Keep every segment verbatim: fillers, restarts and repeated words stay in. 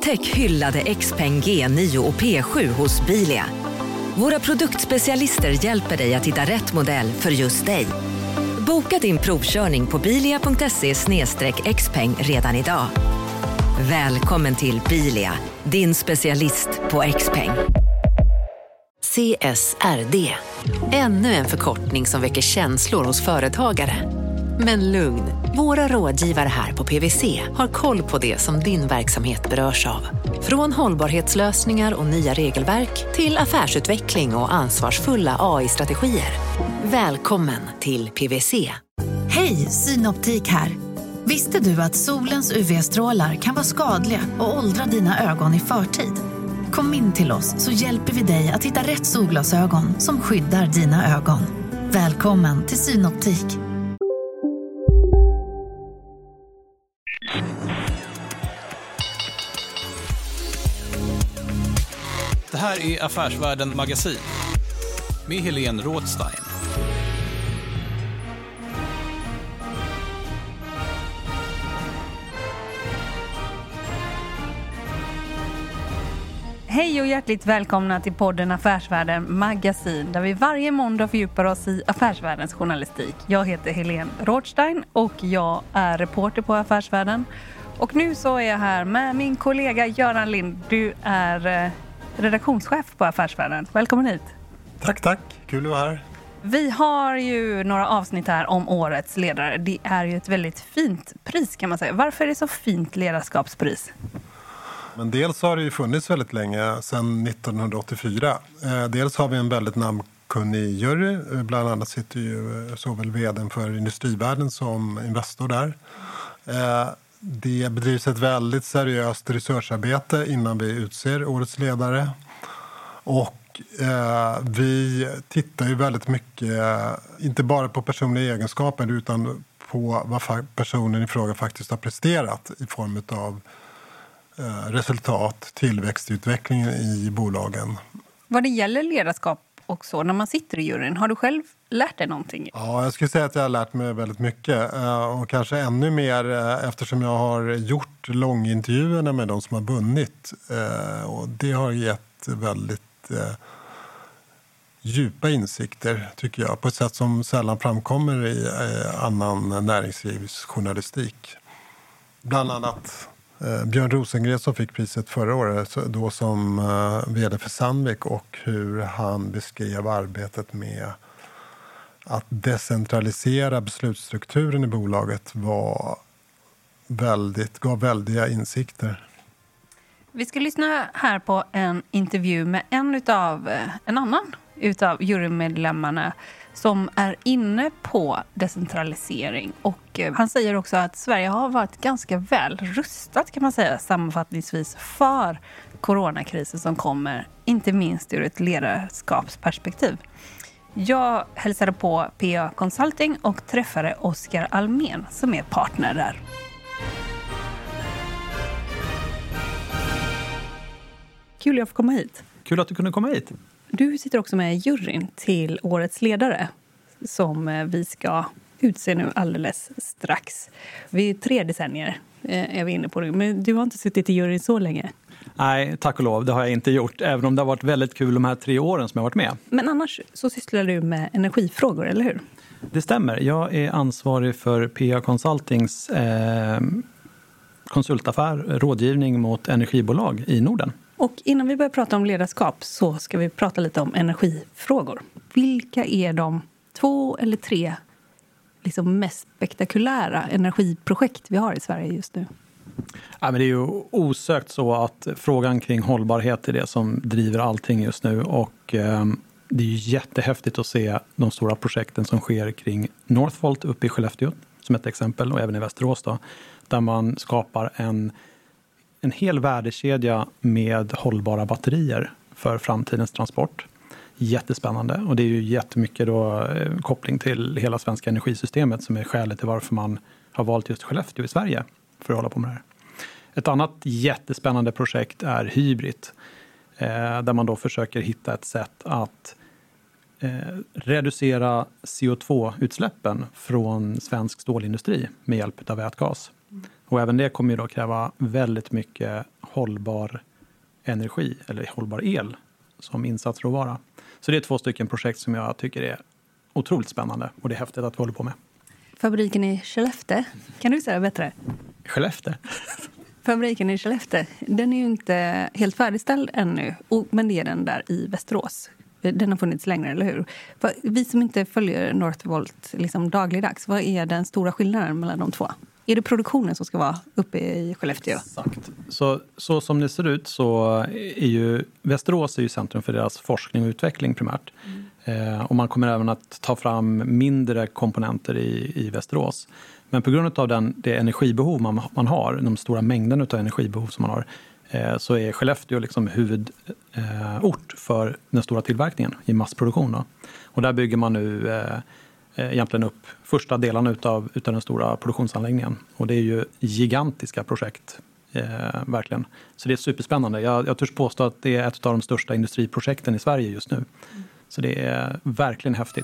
Upptäck hyllade Xpeng G nio och P sju hos Bilia. Våra produktspecialister hjälper dig att hitta rätt modell för just dig. Boka din provkörning på bilia punkt se slash xpeng redan idag. Välkommen till Bilia, din specialist på Xpeng. C S R D. Ännu en förkortning som väcker känslor hos företagare. Men lugn, våra rådgivare här på P W C har koll på det som din verksamhet berörs av. Från hållbarhetslösningar och nya regelverk till affärsutveckling och ansvarsfulla A I-strategier. Välkommen till P W C. Hej, Synoptik här. Visste du att solens U V-strålar kan vara skadliga och åldra dina ögon i förtid? Kom in till oss så hjälper vi dig att hitta rätt solglasögon som skyddar dina ögon. Välkommen till Synoptik. Det här är Affärsvärlden Magasin med Helene Rådstein. Hej och hjärtligt välkomna till podden Affärsvärlden Magasin, där vi varje måndag fördjupar oss i affärsvärldens journalistik. Jag heter Helene Rådstein och jag är reporter på Affärsvärlden. Och nu så är jag här med min kollega Göran Lind. Du är redaktionschef på Affärsvärlden. Välkommen hit. Tack, tack. Kul att vara här. Vi har ju några avsnitt här om årets ledare. Det är ju ett väldigt fint pris kan man säga. Varför är det så fint ledarskapspris? Men dels har det ju funnits väldigt länge, sedan nittonhundraåttiofyra. Eh, dels har vi en väldigt namnkunnig jury. Bland annat sitter ju såväl vdn för Industrivärden som Investor där. Eh, det bedrivs ett väldigt seriöst researcharbete innan vi utser årets ledare. Och eh, vi tittar ju väldigt mycket, inte bara på personliga egenskaper utan på vad fa- personen i fråga faktiskt har presterat i form av resultat, tillväxtutvecklingen i bolagen. Vad det gäller ledarskap också, när man sitter i juryn, har du själv lärt dig någonting? Ja, jag skulle säga att jag har lärt mig väldigt mycket och kanske ännu mer eftersom jag har gjort långintervjuerna med de som har vunnit, och det har gett väldigt djupa insikter tycker jag, på ett sätt som sällan framkommer i annan näringslivsjournalistik. Bland annat Björn Rosengren som fick priset förra året då som uh, vd för Sandvik, och hur han beskrev arbetet med att decentralisera beslutsstrukturen i bolaget var väldigt, gav väldiga insikter. Vi ska lyssna här på en intervju med en utav, en annan utav jurymedlemmarna som är inne på decentralisering. Och han säger också att Sverige har varit ganska väl rustat kan man säga sammanfattningsvis för coronakrisen som kommer, inte minst ur ett ledarskapsperspektiv. Jag hälsade på P A Consulting och träffade Oskar Almén som är partner där. Kul att jag får komma hit. Kul att du kunde komma hit. Du sitter också med i juryn till årets ledare som vi ska utse nu alldeles strax. Vi är tre decennier är vi inne på det, men du har inte suttit i juryn så länge. Nej, tack och lov, det har jag inte gjort, även om det har varit väldigt kul de här tre åren som jag har varit med. Men annars så sysslar du med energifrågor, eller hur? Det stämmer, jag är ansvarig för P A Consultings eh, konsultaffär, rådgivning mot energibolag i Norden. Och innan vi börjar prata om ledarskap så ska vi prata lite om energifrågor. Vilka är de två eller tre liksom mest spektakulära energiprojekt vi har i Sverige just nu? Ja, men det är ju osökt så att frågan kring hållbarhet är det som driver allting just nu. Och eh, det är ju jättehäftigt att se de stora projekten som sker kring Northvolt uppe i Skellefteå som ett exempel, och även i Västerås då, där man skapar en En hel värdekedja med hållbara batterier för framtidens transport. Jättespännande, och det är ju jättemycket då, eh, koppling till hela svenska energisystemet som är skälet till varför man har valt just Skellefteå i Sverige för att hålla på med det här. Ett annat jättespännande projekt är Hybrid, eh, där man då försöker hitta ett sätt att eh, reducera C O två-utsläppen från svensk stålindustri med hjälp av vätgas. Och även det kommer ju då kräva väldigt mycket hållbar energi eller hållbar el som insatsråvara. Så det är två stycken projekt som jag tycker är otroligt spännande och det är häftigt att vi håller på med. Fabriken i Skellefteå, kan du säga bättre? Skellefteå? Fabriken i Skellefteå, den är ju inte helt färdigställd ännu, men det är den där i Västerås. Den har funnits längre, eller hur? Vi som inte följer Northvolt liksom dagligdags, vad är den stora skillnaden mellan de två? Är det produktionen som ska vara uppe i Skellefteå? Exakt. Så, så som det ser ut så är ju Västerås är ju centrum för deras forskning och utveckling primärt. Mm. Eh, och man kommer även att ta fram mindre komponenter i, i Västerås. Men på grund av den, det energibehov man, man har, de stora mängden av energibehov som man har, eh, så är Skellefteå liksom huvudort eh, för den stora tillverkningen i massproduktion. Då. Och där bygger man nu eh, egentligen upp första delen utav, utav den stora produktionsanläggningen. Och det är ju gigantiska projekt, eh, verkligen. Så det är superspännande. Jag, jag törs påstå att det är ett av de största industriprojekten i Sverige just nu. Mm. Så det är verkligen häftigt.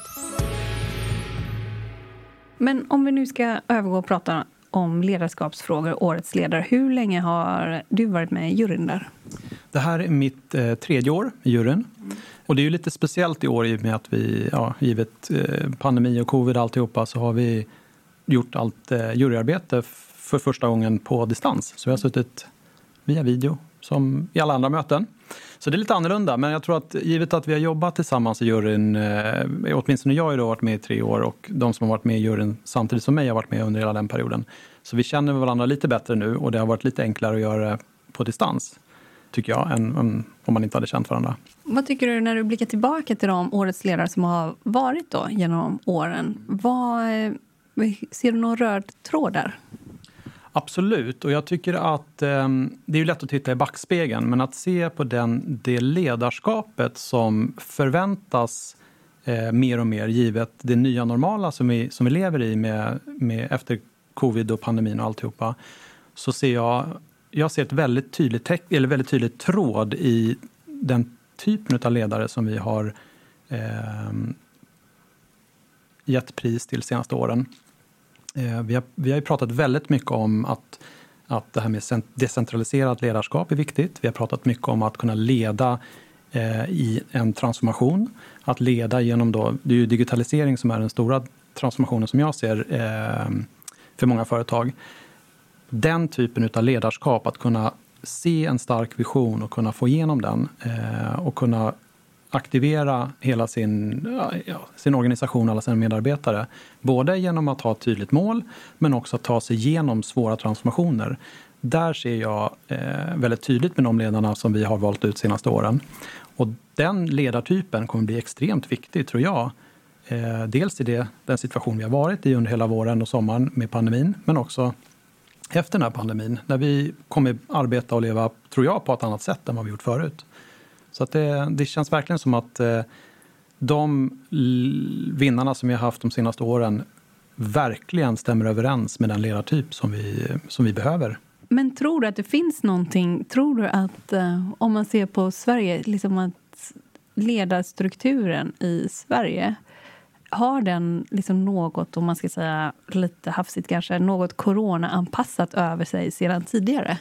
Men om vi nu ska övergå och prata om ledarskapsfrågor, årets ledare. Hur länge har du varit med i juryn där? Det här är mitt eh, tredje år i juryn. Mm. Och det är ju lite speciellt i år i och med att vi, ja, givet eh, pandemi och covid och alltihopa, så har vi gjort allt eh, juryarbete f- för första gången på distans. Så vi har suttit via video som i alla andra möten. Så det är lite annorlunda, men jag tror att givet att vi har jobbat tillsammans i juryn, eh, åtminstone jag har ju då varit med i tre år och de som har varit med i juryn samtidigt som mig har varit med under hela den perioden. Så vi känner varandra lite bättre nu och det har varit lite enklare att göra det på distans, tycker jag, än, än om man inte hade känt varandra. Vad tycker du när du blickar tillbaka till de årets ledare som har varit då genom åren? Vad, ser du någon röd tråd där? Absolut, och jag tycker att eh, det är ju lätt att titta i backspegeln, men att se på den, det ledarskapet som förväntas eh, mer och mer givet det nya normala som vi, som vi lever i med, med efter covid och pandemin och alltihopa, så ser jag, jag ser ett väldigt tydligt, teck, eller väldigt tydligt tråd i den typen av ledare som vi har eh, gett pris till de senaste åren. Vi har, vi har ju pratat väldigt mycket om att, att det här med decentraliserat ledarskap är viktigt. Vi har pratat mycket om att kunna leda eh, i en transformation. Att leda genom då, det är ju digitalisering som är den stora transformationen som jag ser eh, för många företag. Den typen av ledarskap, att kunna se en stark vision och kunna få igenom den eh, och kunna aktivera hela sin, ja, sin organisation, alla sina medarbetare. Både genom att ha ett tydligt mål, men också att ta sig igenom svåra transformationer. Där ser jag eh, väldigt tydligt med de ledarna som vi har valt ut senaste åren. Och den ledartypen kommer bli extremt viktig, tror jag. Eh, dels i det, den situation vi har varit i under hela våren och sommaren med pandemin, men också efter den här pandemin, där vi kommer arbeta och leva, tror jag, på ett annat sätt än vad vi gjort förut. Så att det, det känns verkligen som att eh, de vinnarna som vi har haft de senaste åren verkligen stämmer överens med den ledartyp som vi, som vi behöver. Men tror du att det finns någonting, tror du att eh, om man ser på Sverige, liksom att ledarstrukturen i Sverige, har den liksom något, om man ska säga lite hafsigt kanske, något corona-anpassat över sig sedan tidigare?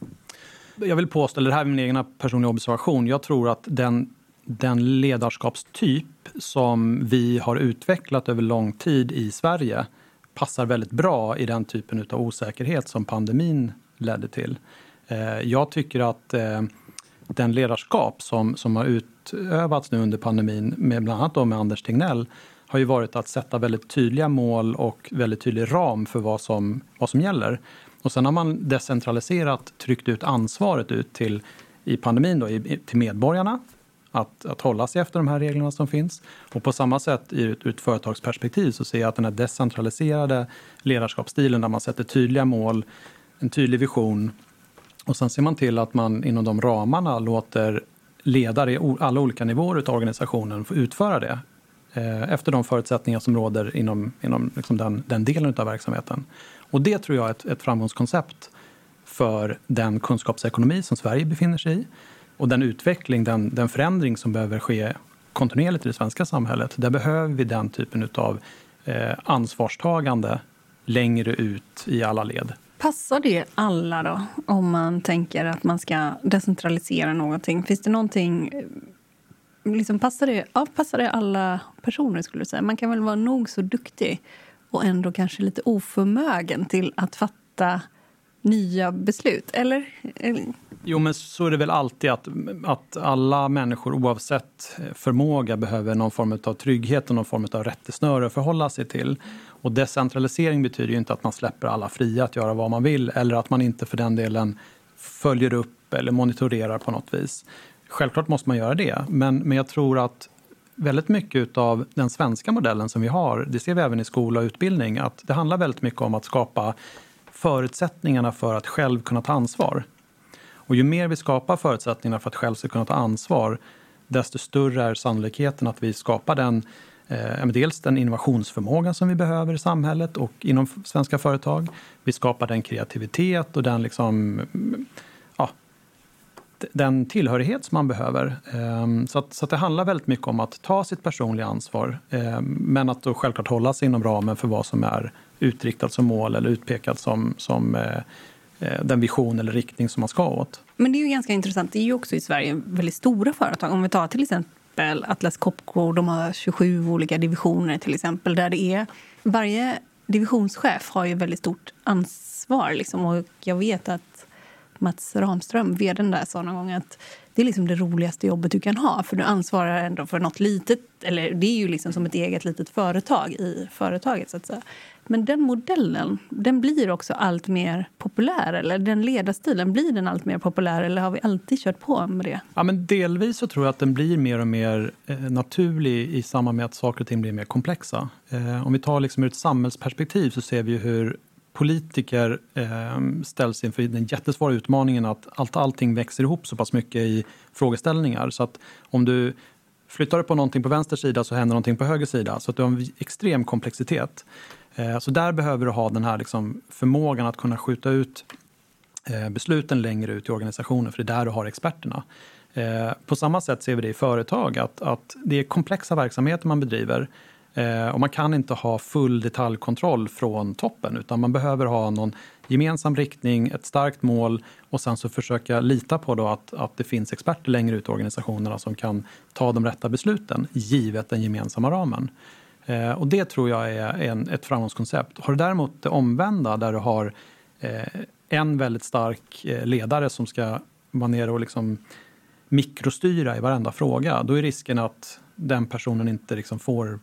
Jag vill påstå, eller det här är min egna personliga observation, jag tror att den, den ledarskapstyp som vi har utvecklat över lång tid i Sverige passar väldigt bra i den typen av osäkerhet som pandemin ledde till. Jag tycker att den ledarskap som, som har utövats nu under pandemin, med bland annat då med Anders Tegnell, har ju varit att sätta väldigt tydliga mål och väldigt tydlig ram för vad som, vad som gäller. Och sen har man decentraliserat, tryckt ut ansvaret ut till, i pandemin då, i, till medborgarna. Att, att hålla sig efter de här reglerna som finns. Och på samma sätt ur ett, ett företagsperspektiv så ser jag att den här decentraliserade ledarskapsstilen där man sätter tydliga mål, en tydlig vision. Och sen ser man till att man inom de ramarna låter ledare i alla olika nivåer av organisationen få utföra det. Efter de förutsättningar som råder inom, inom liksom den, den delen av verksamheten. Och det tror jag är ett, ett framgångskoncept för den kunskapsekonomi som Sverige befinner sig i. Och den utveckling, den, den förändring som behöver ske kontinuerligt i det svenska samhället. Där behöver vi den typen av eh, ansvarstagande längre ut i alla led. Passar det alla då? Om man tänker att man ska decentralisera någonting. Finns det någonting... Liksom passar, det, ja, passar det alla personer skulle jag säga? Man kan väl vara nog så duktig och ändå kanske lite oförmögen till att fatta nya beslut, eller? Jo, men så är det väl alltid att, att alla människor oavsett förmåga behöver någon form av trygghet och någon form av rättesnöre att förhålla sig till. Och decentralisering betyder ju inte att man släpper alla fria att göra vad man vill eller att man inte för den delen följer upp eller monitorerar på något vis. Självklart måste man göra det, men, men jag tror att väldigt mycket av den svenska modellen som vi har, det ser vi även i skola och utbildning, att det handlar väldigt mycket om att skapa förutsättningarna för att själv kunna ta ansvar. Och ju mer vi skapar förutsättningarna för att själv ska kunna ta ansvar, desto större är sannolikheten att vi skapar den, eh, dels den innovationsförmåga som vi behöver i samhället och inom svenska företag. Vi skapar den kreativitet och den, liksom, ja, den tillhörighet som man behöver. Eh, så att, så att det handlar väldigt mycket om att ta sitt personliga ansvar, eh, men att då självklart hålla sig inom ramen för vad som är utriktat som mål eller utpekat som, som eh, den vision eller riktning som man ska åt. Men det är ju ganska intressant. Det är ju också i Sverige väldigt stora företag. Om vi tar till exempel Atlas Copco, de har tjugosju olika divisioner till exempel, där det är varje divisionschef har ju väldigt stort ansvar liksom. Och jag vet att Mats Ramström, vdn där, sa någon gång att det är liksom det roligaste jobbet du kan ha, för du ansvarar ändå för något litet, eller det är ju liksom som ett eget litet företag i företaget så att säga. Men den modellen, den blir också allt mer populär, eller den ledarstilen, blir den allt mer populär, eller har vi alltid kört på med det? Ja, men delvis så tror jag att den blir mer och mer eh, naturlig i samband med att saker och ting blir mer komplexa. Eh, om vi tar liksom ur ett samhällsperspektiv så ser vi ju hur politiker eh, ställs inför den jättesvåra utmaningen att allt, allting växer ihop så pass mycket i frågeställningar. Så att om du flyttar på någonting på vänster sida så händer någonting på höger sida. Så att du har en extrem komplexitet. Eh, så där behöver du ha den här liksom, förmågan att kunna skjuta ut eh, besluten längre ut i organisationen. För det är där du har experterna. Eh, på samma sätt ser vi det i företag. Att, att det är komplexa verksamheter man bedriver. Eh, och man kan inte ha full detaljkontroll från toppen, utan man behöver ha någon gemensam riktning, ett starkt mål och sen så försöka lita på då att, att det finns experter längre ut i organisationerna som kan ta de rätta besluten givet den gemensamma ramen. Eh, och det tror jag är en, ett framgångskoncept. Har du däremot det omvända där du har eh, en väldigt stark eh, ledare som ska vara nere och liksom mikrostyra i varenda fråga, då är risken att den personen inte liksom får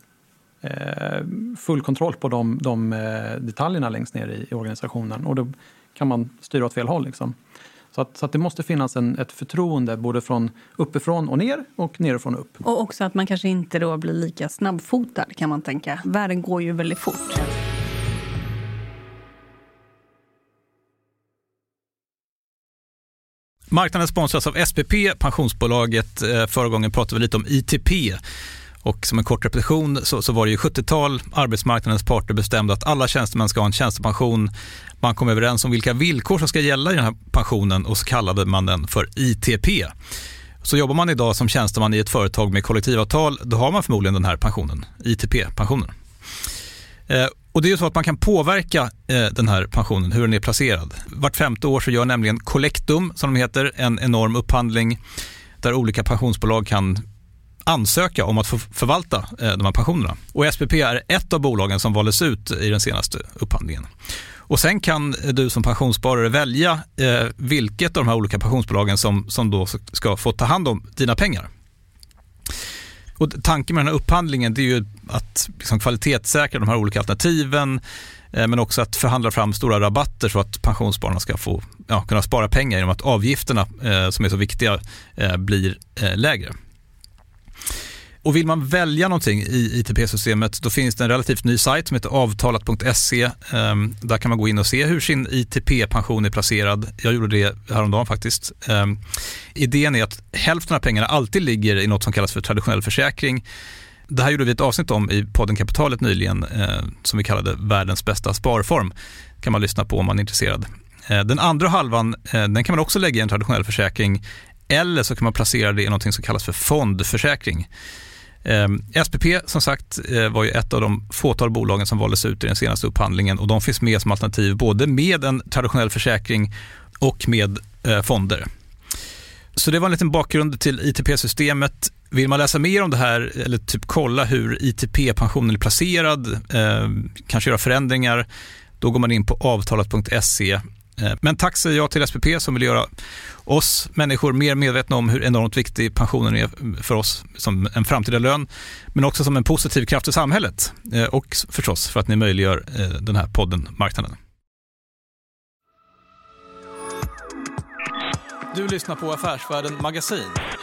full kontroll på de, de detaljerna längst ner i, i organisationen, och då kan man styra åt fel håll liksom. Så att, så att det måste finnas en, ett förtroende både från uppifrån och ner och nerifrån och upp. Och också att man kanske inte då blir lika snabbfotad, kan man tänka. Världen går ju väldigt fort. Marknaden sponsras av S P P, pensionsbolaget. Förra gången pratade vi lite om I T P. Och som en kort repetition så, så var det ju sjuttiotal arbetsmarknadens parter bestämde att alla tjänstemän ska ha en tjänstepension. Man kom överens om vilka villkor som ska gälla i den här pensionen och så kallade man den för I T P. Så jobbar man idag som tjänsteman i ett företag med kollektivavtal, då har man förmodligen den här pensionen, I T P-pensionen. Eh, och det är ju så att man kan påverka eh, den här pensionen, hur den är placerad. Vart femte år så gör nämligen Collectum, som de heter, en enorm upphandling där olika pensionsbolag kan ansöka om att få förvalta eh, de här pensionerna. Och S P P är ett av bolagen som valdes ut i den senaste upphandlingen. Och sen kan du som pensionssparare välja eh, vilket av de här olika pensionsbolagen som, som då ska få ta hand om dina pengar. Och tanken med den här upphandlingen, det är ju att liksom kvalitetssäkra de här olika alternativen, eh, men också att förhandla fram stora rabatter så att pensionsspararna ska få ja, kunna spara pengar genom att avgifterna eh, som är så viktiga eh, blir eh, lägre. Och vill man välja någonting i I T P-systemet, då finns det en relativt ny sajt som heter avtalat punkt se. Um, där kan man gå in och se hur sin I T P-pension är placerad. Jag gjorde det häromdagen faktiskt. Um, idén är att hälften av pengarna alltid ligger i något som kallas för traditionell försäkring. Det här gjorde vi ett avsnitt om i podden Kapitalet nyligen, uh, som vi kallade världens bästa sparform. Kan man lyssna på om man är intresserad. Uh, den andra halvan, uh, den kan man också lägga i en traditionell försäkring, eller så kan man placera det i något som kallas för fondförsäkring. S P P som sagt var ju ett av de fåtal bolagen som valdes ut i den senaste upphandlingen och de finns med som alternativ både med en traditionell försäkring och med fonder. Så det var en liten bakgrund till I T P-systemet. Vill man läsa mer om det här eller typ kolla hur I T P-pensionen är placerad, eh, kanske göra förändringar, då går man in på avtalet punkt se. Eh, men tack säger jag till S P P som vill göra oss människor mer medvetna om hur enormt viktig pensionen är för oss som en framtida lön, men också som en positiv kraft i samhället. Eh, och förstås för att ni möjliggör eh, den här podden Marknaden. Du lyssnar på Affärsvärlden Magasin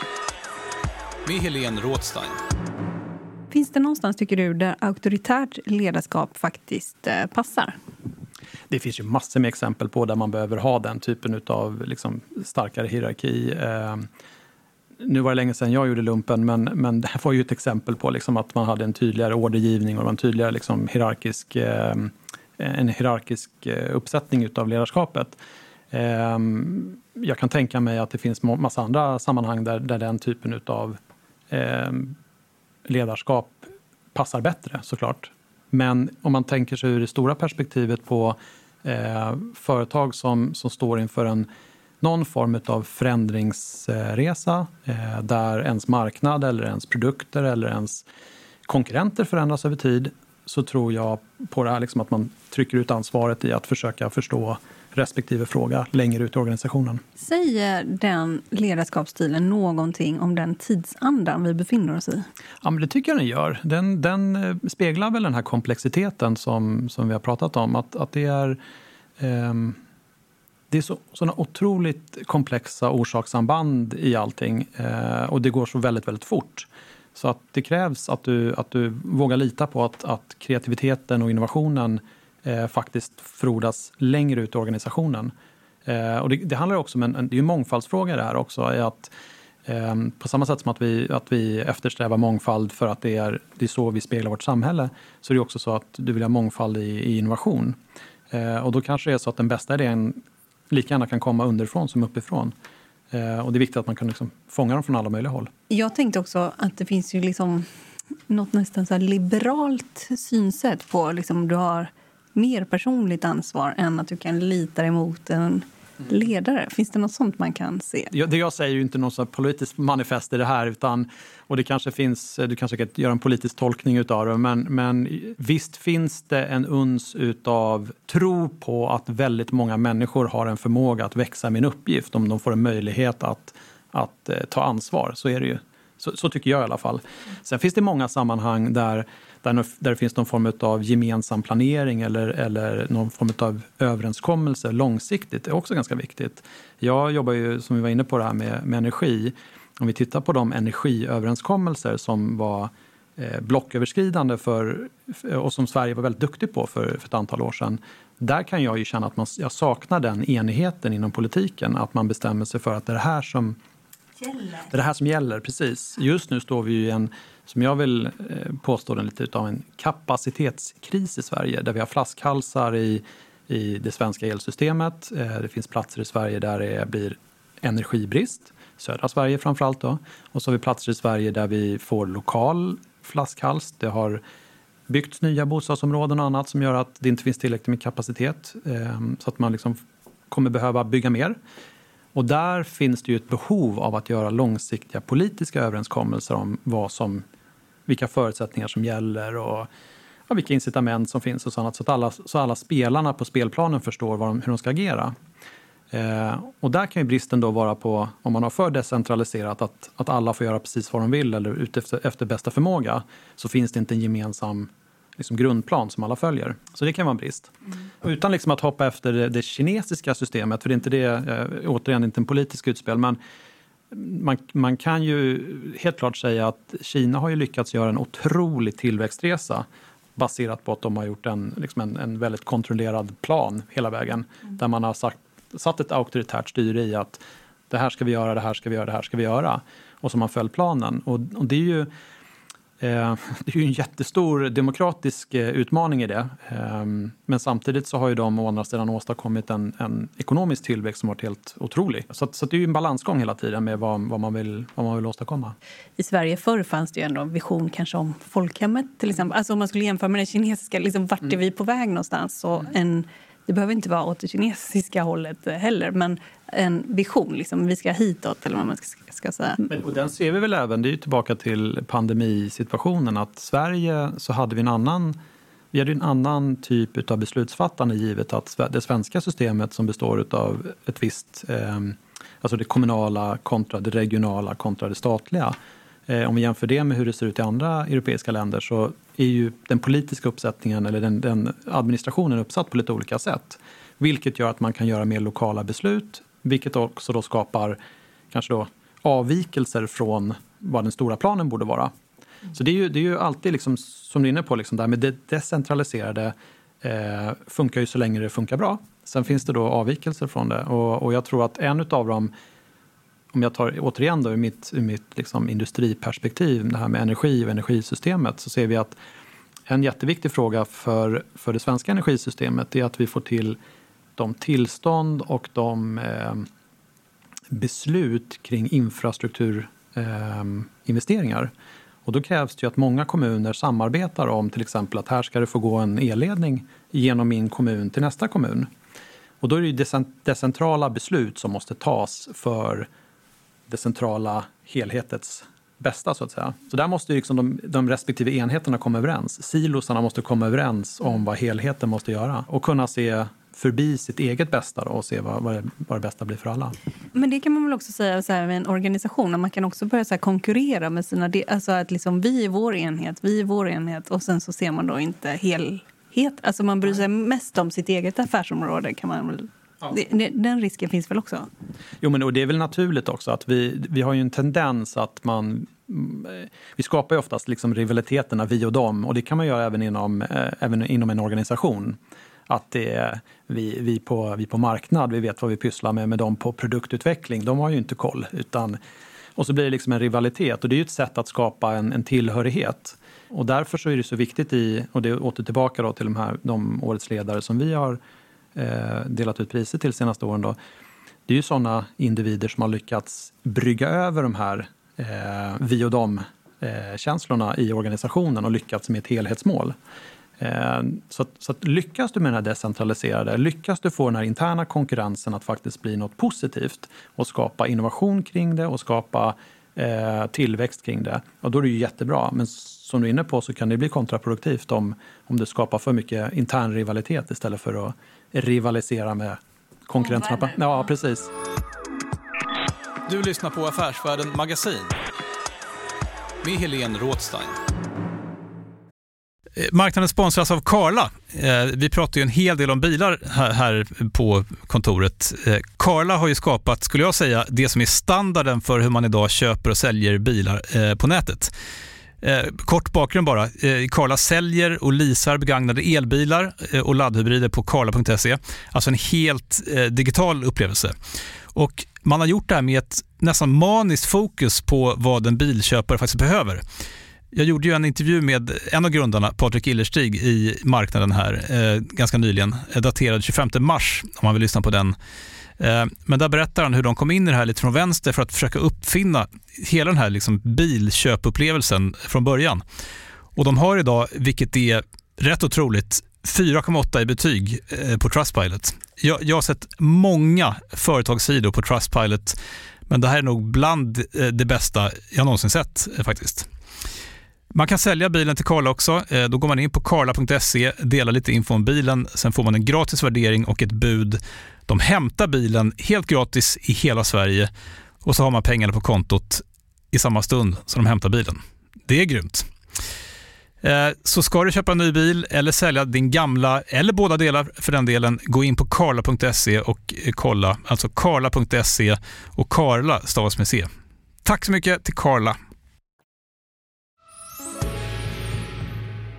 med Helene Rådstein. Finns det någonstans, tycker du, där auktoritärt ledarskap faktiskt eh, passar? Det finns ju massor med exempel på där man behöver ha den typen av liksom, starkare hierarki. Eh, nu var det länge sedan jag gjorde lumpen, men, men det här var ju ett exempel på liksom, att man hade en tydligare ordergivning och en tydligare liksom, hierarkisk, eh, en hierarkisk uppsättning av ledarskapet. Eh, jag kan tänka mig att det finns massa andra sammanhang där, där den typen av eh, ledarskap passar bättre, såklart. Men om man tänker sig ur det stora perspektivet på eh, företag som, som står inför en, någon form av förändringsresa eh, där ens marknad eller ens produkter eller ens konkurrenter förändras över tid, så tror jag på det här liksom att man trycker ut ansvaret i att försöka förstå respektive fråga längre ut i organisationen. Säger den ledarskapsstilen någonting om den tidsandan vi befinner oss i? Ja, men det tycker jag den gör. Den, den speglar väl den här komplexiteten som, som vi har pratat om. Att, att det är, eh, det är så, sådana otroligt komplexa orsakssamband i allting. Eh, och det går så väldigt, väldigt fort. Så att det krävs att du, att du vågar lita på att, att kreativiteten och innovationen Eh, faktiskt frodas längre ut i organisationen. Eh, och det, det handlar också om en, en, det är en mångfaldsfråga det här också. Är att, eh, på samma sätt som att vi, att vi eftersträvar mångfald för att det är, det är så vi speglar vårt samhälle, så är det också så att du vill ha mångfald i, i innovation. Eh, och då kanske det är så att den bästa idén lika gärna kan komma underifrån som uppifrån. Eh, och det är viktigt att man kan liksom fånga dem från alla möjliga håll. Jag tänkte också att det finns ju liksom något nästan så här liberalt synsätt på liksom du har mer personligt ansvar än att du kan lita emot en ledare. Finns det något sånt man kan se? Ja, det jag säger ju inte något så politiskt manifest i det här, utan, och det kanske finns, du kanske kan göra en politisk tolkning utav det, men, men visst finns det en uns utav tro på att väldigt många människor har en förmåga att växa med en uppgift om de får en möjlighet att, att eh, ta ansvar. Så är det ju. Så, så tycker jag i alla fall. Sen finns det många sammanhang där Där, där det finns någon form av gemensam planering eller, eller någon form av överenskommelse långsiktigt. Det är också ganska viktigt. Jag jobbar ju, som vi var inne på, det här med, med energi. Om vi tittar på de energiöverenskommelser som var eh, blocköverskridande för, och som Sverige var väldigt duktig på för, för ett antal år sedan. Där kan jag ju känna att man, jag saknar den enigheten inom politiken. Att man bestämmer sig för att det är det här som gäller. Det är det här som gäller, precis. Just nu står vi ju i en, som jag vill påstå den lite utav en kapacitetskris i Sverige. Där vi har flaskhalsar i, i det svenska elsystemet. Det finns platser i Sverige där det blir energibrist. Södra Sverige framförallt då. Och så har vi platser i Sverige där vi får lokal flaskhals. Det har byggts nya bostadsområden och annat som gör att det inte finns tillräckligt med kapacitet. Så att man liksom kommer behöva bygga mer. Och där finns det ju ett behov av att göra långsiktiga politiska överenskommelser om vad som, vilka förutsättningar som gäller och ja, vilka incitament som finns och sånt. Så att alla, så alla spelarna på spelplanen förstår vad de, hur de ska agera. Eh, och där kan ju bristen då vara på, om man har för decentraliserat, att, att alla får göra precis vad de vill eller ut efter, efter bästa förmåga, så finns det inte en gemensam liksom, grundplan som alla följer. Så det kan vara en brist. Mm. Och utan liksom att hoppa efter det, det kinesiska systemet, för det är inte det, eh, återigen inte en politisk utspel, men man, man kan ju helt klart säga att Kina har ju lyckats göra en otrolig tillväxtresa baserat på att de har gjort en, liksom en, en väldigt kontrollerad plan hela vägen. Mm. Där man har sagt, satt ett auktoritärt styre i att det här ska vi göra, det här ska vi göra, det här ska vi göra. Och som har följt planen. Och, och det är ju Det är ju en jättestor demokratisk utmaning i det. Men samtidigt så har ju de å andra sidan åstadkommit en, en ekonomisk tillväxt som varit helt otrolig. Så, så det är ju en balansgång hela tiden med vad, vad, man vill, vad man vill åstadkomma. I Sverige förr fanns det ju ändå en vision kanske om folkhemmet till exempel. Alltså om man skulle jämföra med den kinesiska, liksom, vart är vi på väg någonstans? Så en, det behöver inte vara åt det kinesiska hållet heller, men en vision, liksom, vi ska hitåt eller vad man ska, ska säga. Men, och den ser vi väl även, det är ju tillbaka till pandemisituationen, att Sverige så hade vi en annan, vi hade en annan typ av beslutsfattande givet att det svenska systemet som består av ett visst, eh, alltså det kommunala kontra det regionala kontra det statliga. Eh, om vi jämför det med hur det ser ut i andra europeiska länder så är ju den politiska uppsättningen eller den, den administrationen uppsatt på lite olika sätt. Vilket gör att man kan göra mer lokala beslut, vilket också då skapar kanske då avvikelser från vad den stora planen borde vara. Mm. Så det är ju, det är ju alltid liksom, som du är inne på, liksom där med det decentraliserade eh, funkar ju så länge det funkar bra. Sen finns det då avvikelser från det och, och jag tror att en av dem, om jag tar återigen då ur mitt, ur mitt liksom industriperspektiv, det här med energi och energisystemet, så ser vi att en jätteviktig fråga för, för det svenska energisystemet är att vi får till de tillstånd och de eh, beslut kring infrastrukturinvesteringar. Eh, och då krävs det ju att många kommuner samarbetar om till exempel att här ska det få gå en elledning genom min kommun till nästa kommun. Och då är det ju decentrala beslut som måste tas för det centrala helhetets bästa så att säga. Så där måste ju liksom de, de respektive enheterna komma överens. Silosarna måste komma överens om vad helheten måste göra och kunna se förbi sitt eget bästa då, och se vad, vad, det, vad det bästa blir för alla. Men det kan man väl också säga så här, med en organisation, att man kan också börja så här konkurrera med sina, alltså att liksom vi är vår enhet, vi är vår enhet och sen så ser man då inte helhet, alltså man bryr sig mest om sitt eget affärsområde, kan man väl. Ja. Det, den risken finns väl också? Jo, men och det är väl naturligt också att vi, vi har ju en tendens att man, vi skapar ju oftast liksom rivaliteterna vi och dem, och det kan man göra även inom, eh, även inom en organisation. Att det är vi, vi, på, vi på marknad, vi vet vad vi pysslar med, med dem på produktutveckling, de har ju inte koll, utan, och så blir det liksom en rivalitet, och det är ju ett sätt att skapa en, en tillhörighet. Och därför så är det så viktigt i, och det åter tillbaka då till de här de årets ledare som vi har delat ut priser till senaste åren då. Det är ju sådana individer som har lyckats brygga över de här eh, vi och dem eh, känslorna i organisationen och lyckats med ett helhetsmål. Eh, så, att, så att lyckas du med den här decentraliserade, lyckas du få den här interna konkurrensen att faktiskt bli något positivt och skapa innovation kring det och skapa eh, tillväxt kring det, och då är det ju jättebra. Men som du är inne på så kan det bli kontraproduktivt om, om det skapar för mycket intern rivalitet istället för att rivalisera med konkurrenterna. Ja, precis. Du lyssnar på Affärsvärlden Magasin med Helene Rådstein. Marknaden sponsras av Carla. Vi pratar ju en hel del om bilar här på kontoret. Carla har ju skapat, skulle jag säga, det som är standarden för hur man idag köper och säljer bilar på nätet. Eh, kort bakgrund bara. Eh, Carla säljer och leasar begagnade elbilar eh, och laddhybrider på carla punkt se. Alltså en helt eh, digital upplevelse. Och man har gjort det här med ett nästan maniskt fokus på vad en bilköpare faktiskt behöver. Jag gjorde ju en intervju med en av grundarna, Patrik Illerstig, i marknaden här eh, ganska nyligen. Eh, daterad tjugofemte mars, om man vill lyssna på den. Men där berättar han hur de kom in i det här lite från vänster för att försöka uppfinna hela den här liksom bilköpupplevelsen från början. Och de har idag, vilket är rätt otroligt, fyra komma åtta i betyg på Trustpilot. Jag, jag har sett många företagssidor på Trustpilot, men det här är nog bland det bästa jag någonsin sett faktiskt. Man kan sälja bilen till Carla också. Då går man in på carla punkt se, delar lite info om bilen, sen får man en gratis värdering och ett bud. De hämtar bilen helt gratis i hela Sverige och så har man pengarna på kontot i samma stund som de hämtar bilen. Det är grymt. Så ska du köpa en ny bil eller sälja din gamla, eller båda delar för den delen, gå in på carla punkt se och kolla. Alltså carla punkt se, och Carla stavas med C. Tack så mycket till Carla.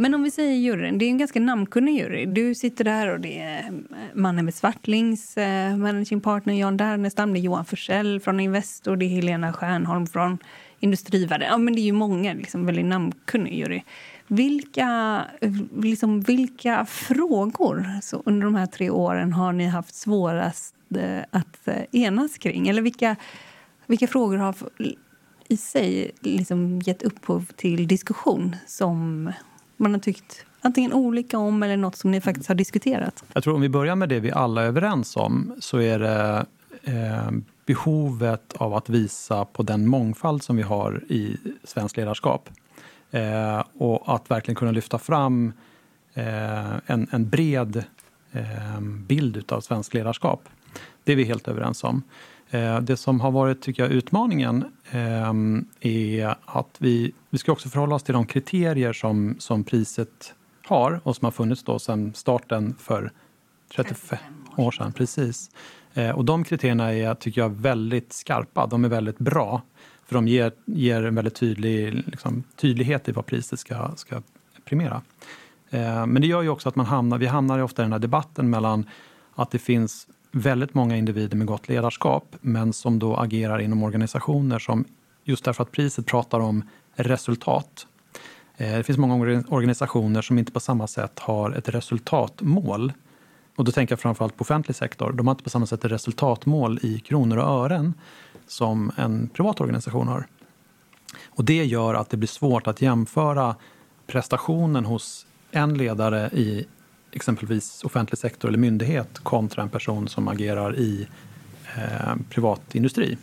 Men om vi säger juryn, det är en ganska namnkunnig jury. Du sitter där och det är mannen med Svartlings, eh, managing partner Jan Dernestam, det är Johan Forsell från Investor, det är Helena Stjernholm från Industrivärden. Ja, men det är ju många, liksom, väldigt namnkunnig jury. Vilka, liksom, vilka frågor så under de här tre åren har ni haft svårast eh, att eh, enas kring? Eller vilka, vilka frågor har i sig liksom gett upphov till diskussion som man har tyckt antingen olika om eller något som ni faktiskt har diskuterat? Jag tror om vi börjar med det vi alla är överens om, så är det eh, behovet av att visa på den mångfald som vi har i svensk ledarskap. Eh, och att verkligen kunna lyfta fram eh, en, en bred eh, bild av svensk ledarskap. Det är vi helt överens om. Eh, det som har varit, tycker jag, utmaningen eh, är att vi, vi ska också förhålla oss till de kriterier som, som priset har och som har funnits då sedan starten för trettiofem år sedan. Precis. Eh, och de kriterierna är, tycker jag, väldigt skarpa. De är väldigt bra. För de ger, ger en väldigt tydlig liksom, tydlighet i vad priset ska, ska primera. Eh, men det gör ju också att man hamnar, vi hamnar ju ofta i den här debatten mellan att det finns väldigt många individer med gott ledarskap, men som då agerar inom organisationer som, just därför att priset pratar om resultat. Eh, det finns många organisationer som inte på samma sätt har ett resultatmål. Och då tänker jag framförallt på offentlig sektor. De har inte på samma sätt ett resultatmål i kronor och ören som en privat organisation har. Och det gör att det blir svårt att jämföra prestationen hos en ledare i exempelvis offentlig sektor eller myndighet kontra en person som agerar i eh, privat industri.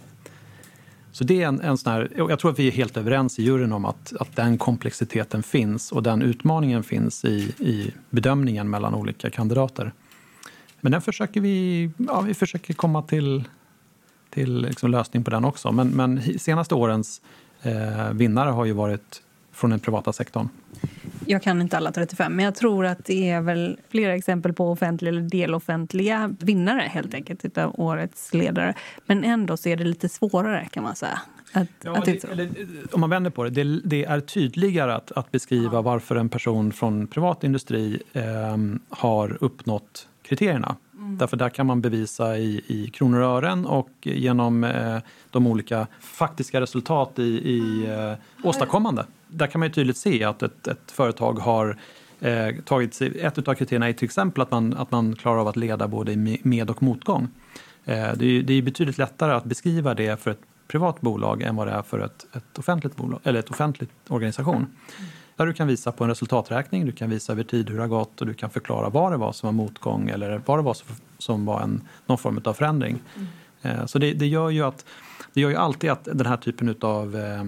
Så det är en, en sån här, jag tror att vi är helt överens i juryn om att, att den komplexiteten finns och den utmaningen finns i, i bedömningen mellan olika kandidater. Men den försöker vi, ja, vi försöker komma till, till liksom lösning på den också. Men, men senaste årens eh, vinnare har ju varit från den privata sektorn. Jag kan inte alla trettiofem, men jag tror att det är väl flera exempel på offentliga eller deloffentliga vinnare helt enkelt utav årets ledare. Men ändå så är det lite svårare, kan man säga. Att, ja, att det, eller, om man vänder på det, det, det är tydligare att, att beskriva ja. varför en person från privat industri eh, har uppnått kriterierna. Mm. Därför där kan man bevisa i, i kronor och ören och genom eh, de olika faktiska resultat i, i eh, åstadkommande. Där kan man ju tydligt se att ett, ett företag har eh, tagit sig, ett av kriterierna är till exempel att man, att man klarar av att leda både i med- och motgång. Eh, det, är, det är betydligt lättare att beskriva det för ett privat bolag än vad det är för ett, ett offentligt bolag eller ett offentligt organisation. Mm. Där du kan visa på en resultaträkning, du kan visa över tid hur det har gått och du kan förklara vad det var som var motgång eller vad det var som var en, någon form av förändring. Mm. Så det, det gör ju att det gör ju alltid att den här typen av eh,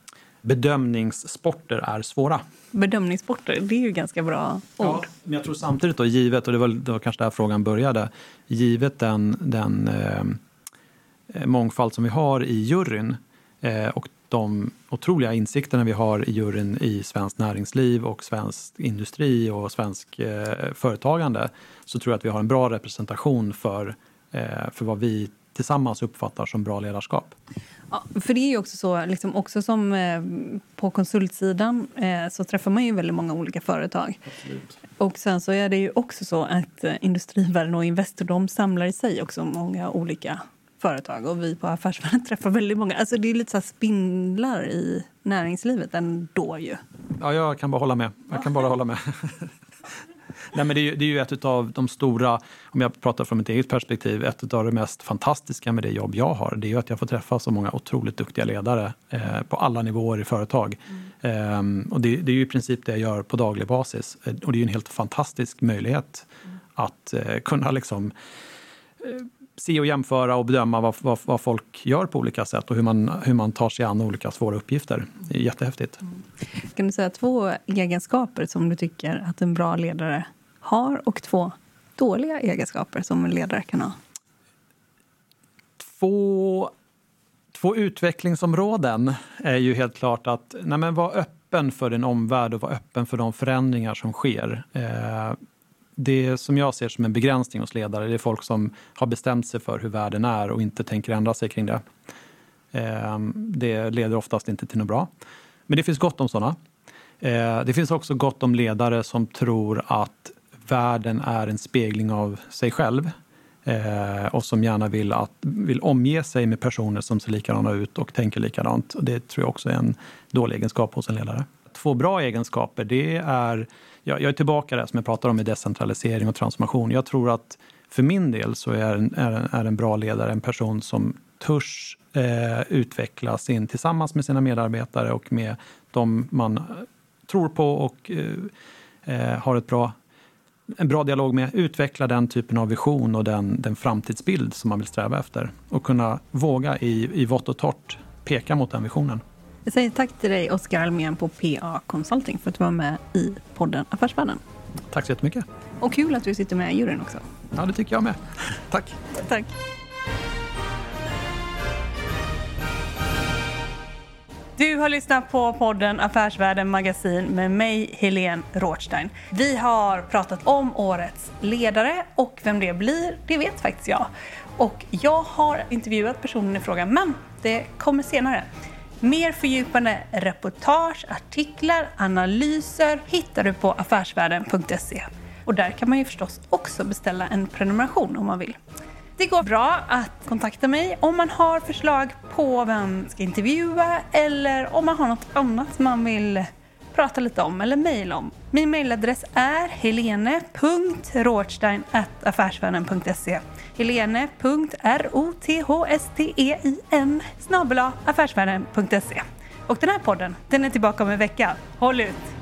bedömningssporter är svåra. Bedömningssporter, det är ju ganska bra ord. Ja, men jag tror samtidigt då, givet, och det var, det var kanske där frågan började, givet den, den eh, mångfald som vi har i juryn eh, och de otroliga insikterna vi har i juryn i svensk näringsliv och svensk industri och svensk eh, företagande, så tror jag att vi har en bra representation för, eh, för vad vi tillsammans uppfattar som bra ledarskap. Ja, för det är ju också så, liksom också som eh, på konsultsidan eh, så träffar man ju väldigt många olika företag. Absolut. Och sen så är det ju också så att eh, Industrivärden och Investor, de samlar i sig också många olika företag, och vi på Affärsvärlden träffar väldigt många. Alltså det är lite så här spindlar i näringslivet ändå ju. Ja, jag kan bara hålla med. Jag kan bara hålla med. Nej, men det är, ju, det är ju ett av de stora, om jag pratar från mitt eget perspektiv, ett av det mest fantastiska med det jobb jag har. Det är ju att jag får träffa så många otroligt duktiga ledare eh, på alla nivåer i företag. Mm. Eh, och det, det är ju i princip det jag gör på daglig basis. Och det är ju en helt fantastisk möjlighet mm. att eh, kunna liksom eh, se och jämföra och bedöma vad, vad, vad folk gör på olika sätt och hur man, hur man tar sig an olika svåra uppgifter. Det är jättehäftigt. Mm. Kan du säga två egenskaper som du tycker att en bra ledare har och två dåliga egenskaper som en ledare kan ha? Två, två utvecklingsområden är ju helt klart att nej men vara öppen för din omvärld och vara öppen för de förändringar som sker. Eh, Det som jag ser som en begränsning hos ledare, det är folk som har bestämt sig för hur världen är och inte tänker ändra sig kring det. Det leder oftast inte till något bra. Men det finns gott om sådana. Eh, det finns också gott om ledare som tror att världen är en spegling av sig själv. Eh, och som gärna vill, att, vill omge sig med personer som ser likadana ut och tänker likadant. Och det tror jag också är en dålig egenskap hos en ledare. Två bra egenskaper, det är... Jag, jag är tillbaka där som jag pratar om i decentralisering och transformation. Jag tror att för min del så är en, är en, är en bra ledare en person som törs eh, utvecklas in tillsammans med sina medarbetare och med de man tror på och eh, har ett bra, en bra dialog med. Utveckla den typen av vision och den, den framtidsbild som man vill sträva efter. Och kunna våga i, i vått och torrt peka mot den visionen. Jag säger tack till dig, Oskar Almén på P A Consulting, för att du var med i podden Affärsvärlden. Tack så jättemycket. Och kul att du sitter med i juryn också. Ja, det tycker jag med. Tack. Tack. Du har lyssnat på podden Affärsvärlden Magasin med mig, Helene Rothstein. Vi har pratat om årets ledare och vem det blir, det vet faktiskt jag. Och jag har intervjuat personen i fråga, men det kommer senare. Mer fördjupande reportage, artiklar, analyser hittar du på affärsvärlden punkt se. Och där kan man ju förstås också beställa en prenumeration om man vill. Det går bra att kontakta mig om man har förslag på vem man ska intervjua eller om man har något annat man vill prata lite om eller mejla om. Min mejladress är helene punkt rothstein at affärsvärlden punkt se. helene punkt rothstein snabel-a affärsvärlden punkt se. Och den här podden, den är tillbaka om en vecka. Håll ut!